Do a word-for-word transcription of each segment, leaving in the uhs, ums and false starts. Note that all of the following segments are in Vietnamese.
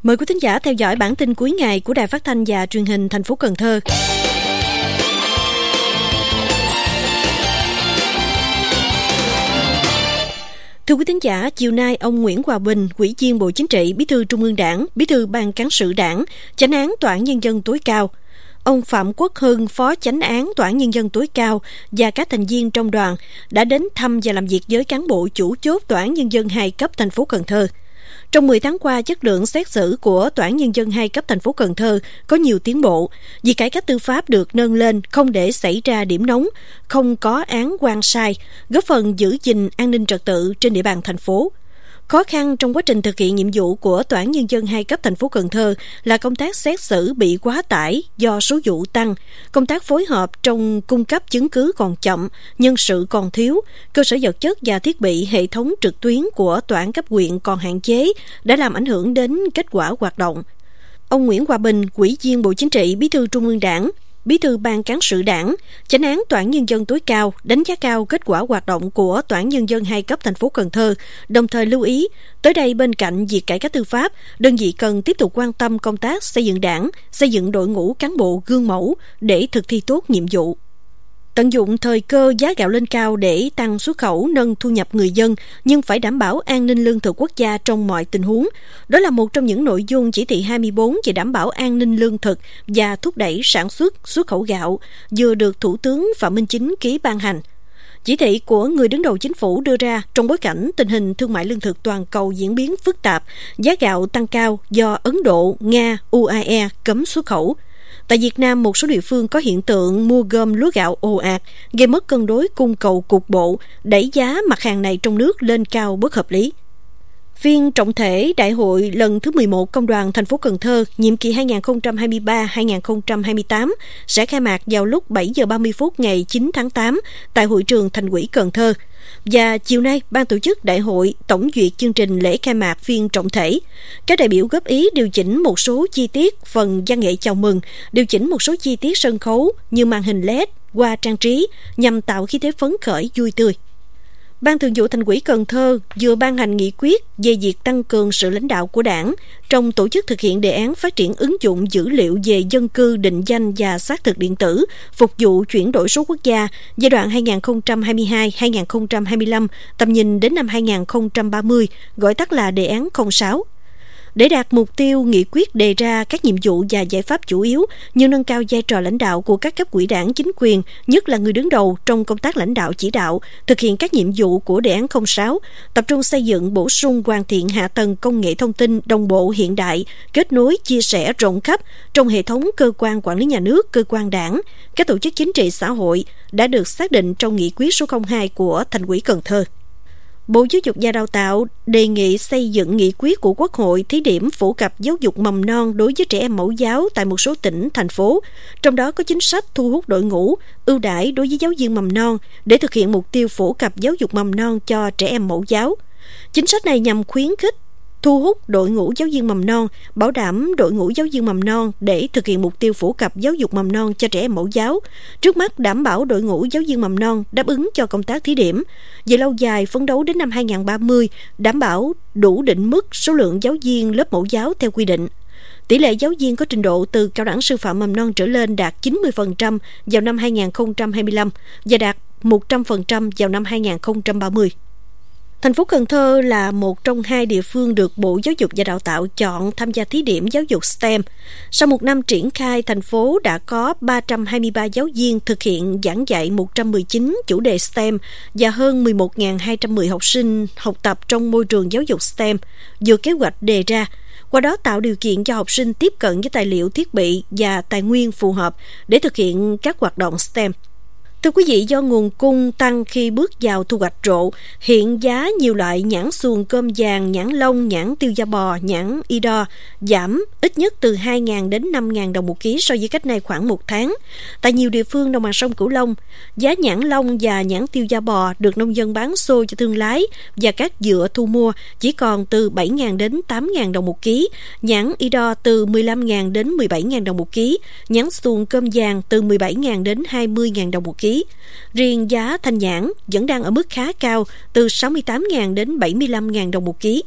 Mời quý thính giả theo dõi bản tin cuối ngày của Đài Phát thanh và Truyền hình thành phố Cần Thơ. Thưa quý thính giả, chiều nay ông Nguyễn Hòa Bình, Ủy viên Bộ Chính trị, Bí thư Trung ương Đảng, Bí thư Ban Cán sự Đảng, Chánh án Tòa án Nhân dân tối cao, ông Phạm Quốc Hưng, Phó Chánh án Tòa án Nhân dân tối cao và các thành viên trong đoàn đã đến thăm và làm việc với cán bộ chủ chốt Tòa án Nhân dân hai cấp thành phố Cần Thơ. Trong mười tháng qua, chất lượng xét xử của Tòa án Nhân dân hai cấp thành phố Cần Thơ có nhiều tiến bộ, vì cải cách tư pháp được nâng lên, không để xảy ra điểm nóng, không có án oan sai, góp phần giữ gìn an ninh trật tự trên địa bàn thành phố. Khó khăn trong quá trình thực hiện nhiệm vụ của Tòa án Nhân dân hai cấp thành phố Cần Thơ là công tác xét xử bị quá tải do số vụ tăng, công tác phối hợp trong cung cấp chứng cứ còn chậm, nhân sự còn thiếu, cơ sở vật chất và thiết bị hệ thống trực tuyến của Tòa án cấp huyện còn hạn chế đã làm ảnh hưởng đến kết quả hoạt động. Ông Nguyễn Hòa Bình, Ủy viên Bộ Chính trị, Bí thư Trung ương Đảng, Bí thư Ban Cán sự Đảng, Chánh án Tòa án Nhân dân tối cao đánh giá cao kết quả hoạt động của Tòa án Nhân dân hai cấp thành phố Cần Thơ, đồng thời lưu ý, tới đây bên cạnh việc cải cách tư pháp, đơn vị cần tiếp tục quan tâm công tác xây dựng đảng, xây dựng đội ngũ cán bộ gương mẫu để thực thi tốt nhiệm vụ. Tận dụng thời cơ giá gạo lên cao để tăng xuất khẩu, nâng thu nhập người dân, nhưng phải đảm bảo an ninh lương thực quốc gia trong mọi tình huống. Đó là một trong những nội dung chỉ thị hai mươi bốn về đảm bảo an ninh lương thực và thúc đẩy sản xuất, xuất khẩu gạo, vừa được Thủ tướng Phạm Minh Chính ký ban hành. Chỉ thị của người đứng đầu chính phủ đưa ra trong bối cảnh tình hình thương mại lương thực toàn cầu diễn biến phức tạp, giá gạo tăng cao do Ấn Độ, Nga, u a e cấm xuất khẩu. Tại Việt Nam, một số địa phương có hiện tượng mua gom lúa gạo ồ ạt, gây mất cân đối cung cầu cục bộ, đẩy giá mặt hàng này trong nước lên cao bất hợp lý. Phiên trọng thể Đại hội lần thứ mười một Công đoàn thành phố Cần Thơ, nhiệm kỳ hai nghìn không trăm hai mươi ba đến hai nghìn không trăm hai mươi tám sẽ khai mạc vào lúc bảy giờ ba mươi phút ngày chín tháng tám tại hội trường Thành ủy Cần Thơ. Và chiều nay, ban tổ chức đại hội tổng duyệt chương trình lễ khai mạc phiên trọng thể. Các đại biểu góp ý điều chỉnh một số chi tiết phần văn nghệ chào mừng, điều chỉnh một số chi tiết sân khấu như màn hình led, hoa trang trí nhằm tạo khí thế phấn khởi vui tươi. Ban Thường vụ Thành ủy Cần Thơ vừa ban hành nghị quyết về việc tăng cường sự lãnh đạo của Đảng trong tổ chức thực hiện đề án phát triển ứng dụng dữ liệu về dân cư, định danh và xác thực điện tử phục vụ chuyển đổi số quốc gia giai đoạn hai nghìn không trăm hai mươi hai đến hai nghìn không trăm hai mươi lăm, tầm nhìn đến năm hai nghìn không trăm ba mươi, gọi tắt là đề án không sáu. Để đạt mục tiêu, nghị quyết đề ra các nhiệm vụ và giải pháp chủ yếu như nâng cao vai trò lãnh đạo của các cấp ủy Đảng, chính quyền, nhất là người đứng đầu trong công tác lãnh đạo chỉ đạo, thực hiện các nhiệm vụ của đề án không sáu, tập trung xây dựng, bổ sung, hoàn thiện hạ tầng công nghệ thông tin đồng bộ hiện đại, kết nối, chia sẻ rộng khắp trong hệ thống cơ quan quản lý nhà nước, cơ quan Đảng, các tổ chức chính trị xã hội đã được xác định trong nghị quyết số không hai của Thành ủy Cần Thơ. Bộ Giáo dục và Đào tạo đề nghị xây dựng nghị quyết của Quốc hội thí điểm phổ cập giáo dục mầm non đối với trẻ em mẫu giáo tại một số tỉnh, thành phố, trong đó có chính sách thu hút đội ngũ, ưu đãi đối với giáo viên mầm non để thực hiện mục tiêu phổ cập giáo dục mầm non cho trẻ em mẫu giáo. Chính sách này nhằm khuyến khích thu hút đội ngũ giáo viên mầm non, bảo đảm đội ngũ giáo viên mầm non để thực hiện mục tiêu phổ cập giáo dục mầm non cho trẻ em mẫu giáo. Trước mắt đảm bảo đội ngũ giáo viên mầm non đáp ứng cho công tác thí điểm. Về lâu dài, phấn đấu đến năm hai nghìn không trăm ba mươi, đảm bảo đủ định mức số lượng giáo viên lớp mẫu giáo theo quy định. Tỷ lệ giáo viên có trình độ từ cao đẳng sư phạm mầm non trở lên đạt chín mươi phần trăm vào năm hai nghìn không trăm hai mươi lăm và đạt một trăm phần trăm vào năm hai nghìn không trăm ba mươi. Thành phố Cần Thơ là một trong hai địa phương được Bộ Giáo dục và Đào tạo chọn tham gia thí điểm giáo dục STEM. Sau một năm triển khai, thành phố đã có ba trăm hai mươi ba giáo viên thực hiện giảng dạy một trăm mười chín chủ đề STEM và hơn mười một nghìn hai trăm mười học sinh học tập trong môi trường giáo dục STEM, vượt kế hoạch đề ra. Qua đó tạo điều kiện cho học sinh tiếp cận với tài liệu, thiết bị và tài nguyên phù hợp để thực hiện các hoạt động STEM. Thưa quý vị, do nguồn cung tăng khi bước vào thu hoạch rộ, hiện giá nhiều loại nhãn xuồng cơm vàng, nhãn lông, nhãn tiêu da bò, nhãn y đo giảm ít nhất từ hai nghìn đến năm nghìn đồng một ký so với cách này khoảng một tháng. Tại nhiều địa phương đồng bằng sông Cửu Long, giá nhãn lông và nhãn tiêu da bò được nông dân bán xô cho thương lái và các dựa thu mua chỉ còn từ bảy nghìn đến tám nghìn đồng một ký, nhãn y đo từ mười lăm nghìn đến mười bảy nghìn đồng một ký, nhãn xuồng cơm vàng từ mười bảy nghìn đến hai mươi nghìn đồng một ký. Riêng giá thanh nhãn vẫn đang ở mức khá cao, từ sáu mươi tám nghìn đến bảy mươi lăm nghìn đồng một ký.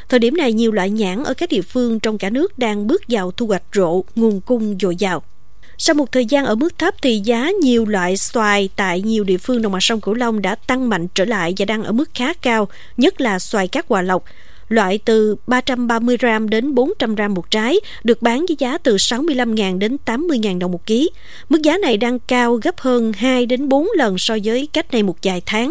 Thời điểm này, nhiều loại nhãn ở các địa phương trong cả nước đang bước vào thu hoạch rộ, nguồn cung dồi dào. Sau một thời gian ở mức thấp thì giá nhiều loại xoài tại nhiều địa phương đồng bằng sông Cửu Long đã tăng mạnh trở lại và đang ở mức khá cao, nhất là xoài Cát Hòa Lộc. Loại từ ba trăm ba mươi gram đến bốn trăm gram một trái được bán với giá từ sáu mươi lăm nghìn đến tám mươi nghìn đồng một ký. Mức giá này đang cao gấp hơn hai đến bốn lần so với cách đây một vài tháng.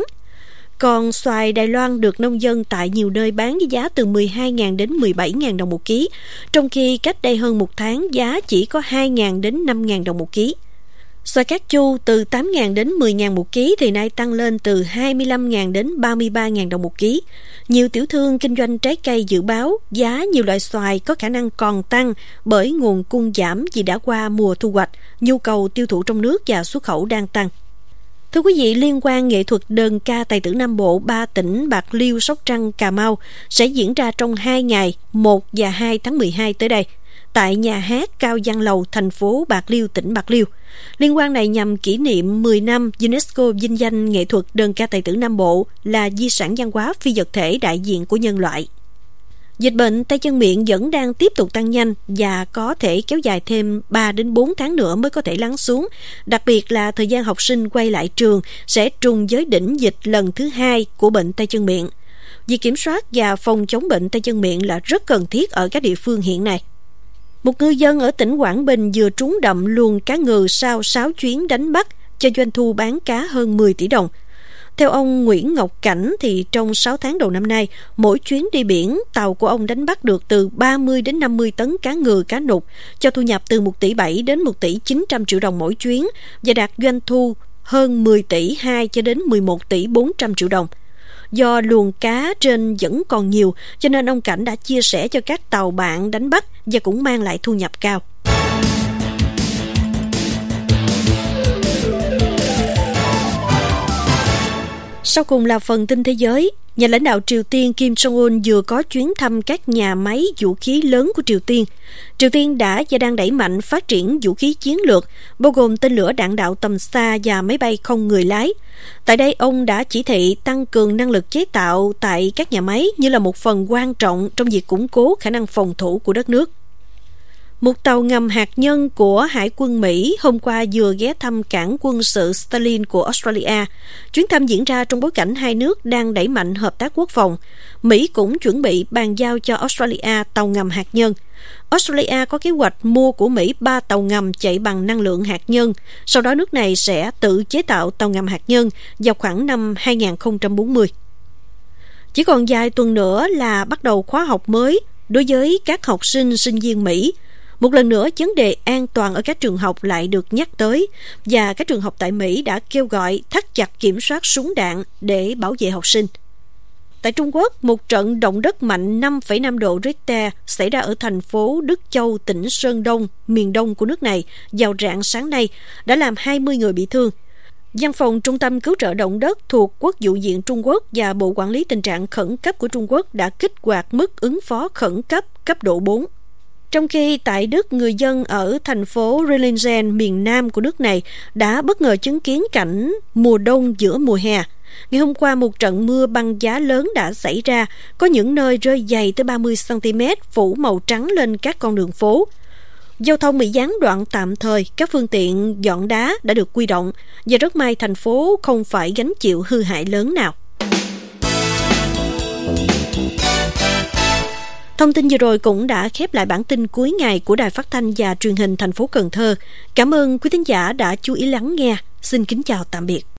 Còn xoài Đài Loan được nông dân tại nhiều nơi bán với giá từ mười hai nghìn đến mười bảy nghìn đồng một ký, trong khi cách đây hơn một tháng giá chỉ có hai nghìn đến năm nghìn đồng một ký. Xoài Cát Chu từ tám nghìn đến mười nghìn một ký thì nay tăng lên từ hai mươi lăm nghìn đến ba mươi ba nghìn đồng một ký. Nhiều tiểu thương kinh doanh trái cây dự báo giá nhiều loại xoài có khả năng còn tăng bởi nguồn cung giảm vì đã qua mùa thu hoạch, nhu cầu tiêu thụ trong nước và xuất khẩu đang tăng. Thưa quý vị, liên hoan nghệ thuật đơn ca tài tử Nam Bộ ba tỉnh Bạc Liêu, Sóc Trăng, Cà Mau sẽ diễn ra trong hai ngày một và hai tháng mười hai tới đây tại nhà hát Cao Văn Lầu, thành phố Bạc Liêu, tỉnh Bạc Liêu. Liên hoan này nhằm kỷ niệm mười năm UNESCO vinh danh nghệ thuật đơn ca tài tử Nam Bộ là di sản văn hóa phi vật thể đại diện của nhân loại. Dịch bệnh tay chân miệng vẫn đang tiếp tục tăng nhanh và có thể kéo dài thêm ba đến bốn tháng nữa mới có thể lắng xuống. Đặc biệt là thời gian học sinh quay lại trường sẽ trùng với đỉnh dịch lần thứ hai của bệnh tay chân miệng. Việc kiểm soát và phòng chống bệnh tay chân miệng là rất cần thiết ở các địa phương hiện nay. Một ngư dân ở tỉnh Quảng Bình vừa trúng đậm luồng cá ngừ sau sáu chuyến đánh bắt cho doanh thu bán cá hơn mười tỷ đồng. Theo ông Nguyễn Ngọc Cảnh thì trong sáu tháng đầu năm nay, mỗi chuyến đi biển, tàu của ông đánh bắt được từ ba mươi đến năm mươi tấn cá ngừ, cá nục, cho thu nhập từ một tỷ bảy đến một tỷ chín trăm triệu đồng mỗi chuyến và đạt doanh thu hơn mười tỷ hai cho đến mười một tỷ bốn trăm triệu đồng. Do luồng cá trên vẫn còn nhiều, cho nên ông Cảnh đã chia sẻ cho các tàu bạn đánh bắt và cũng mang lại thu nhập cao. Sau cùng là phần tin thế giới. Nhà lãnh đạo Triều Tiên Kim Jong-un vừa có chuyến thăm các nhà máy vũ khí lớn của Triều Tiên. Triều Tiên đã và đang đẩy mạnh phát triển vũ khí chiến lược, bao gồm tên lửa đạn đạo tầm xa và máy bay không người lái. Tại đây, ông đã chỉ thị tăng cường năng lực chế tạo tại các nhà máy như là một phần quan trọng trong việc củng cố khả năng phòng thủ của đất nước. Một tàu ngầm hạt nhân của Hải quân Mỹ hôm qua vừa ghé thăm cảng quân sự Stirling của Australia. Chuyến thăm diễn ra trong bối cảnh hai nước đang đẩy mạnh hợp tác quốc phòng. Mỹ cũng chuẩn bị bàn giao cho Australia tàu ngầm hạt nhân. Australia có kế hoạch mua của Mỹ ba tàu ngầm chạy bằng năng lượng hạt nhân. Sau đó nước này sẽ tự chế tạo tàu ngầm hạt nhân vào khoảng năm hai không bốn không. Chỉ còn vài tuần nữa là bắt đầu khóa học mới đối với các học sinh, sinh viên Mỹ. Một lần nữa, vấn đề an toàn ở các trường học lại được nhắc tới và các trường học tại Mỹ đã kêu gọi thắt chặt kiểm soát súng đạn để bảo vệ học sinh. Tại Trung Quốc, một trận động đất mạnh năm phẩy năm độ Richter xảy ra ở thành phố Đức Châu, tỉnh Sơn Đông, miền đông của nước này vào rạng sáng nay đã làm hai mươi người bị thương. Văn phòng Trung tâm Cứu trợ Động đất thuộc Quốc vụ viện Trung Quốc và Bộ Quản lý Tình trạng Khẩn cấp của Trung Quốc đã kích hoạt mức ứng phó khẩn cấp cấp độ bốn. Trong khi tại Đức, người dân ở thành phố Reningen, miền nam của nước này đã bất ngờ chứng kiến cảnh mùa đông giữa mùa hè. Ngày hôm qua, một trận mưa băng giá lớn đã xảy ra, có những nơi rơi dày tới ba mươi xăng-ti-mét, phủ màu trắng lên các con đường phố. Giao thông bị gián đoạn tạm thời, các phương tiện dọn đá đã được huy động và rất may thành phố không phải gánh chịu hư hại lớn nào. Thông tin vừa rồi cũng đã khép lại bản tin cuối ngày của Đài Phát thanh và Truyền hình thành phố Cần Thơ. Cảm ơn quý thính giả đã chú ý lắng nghe. Xin kính chào tạm biệt.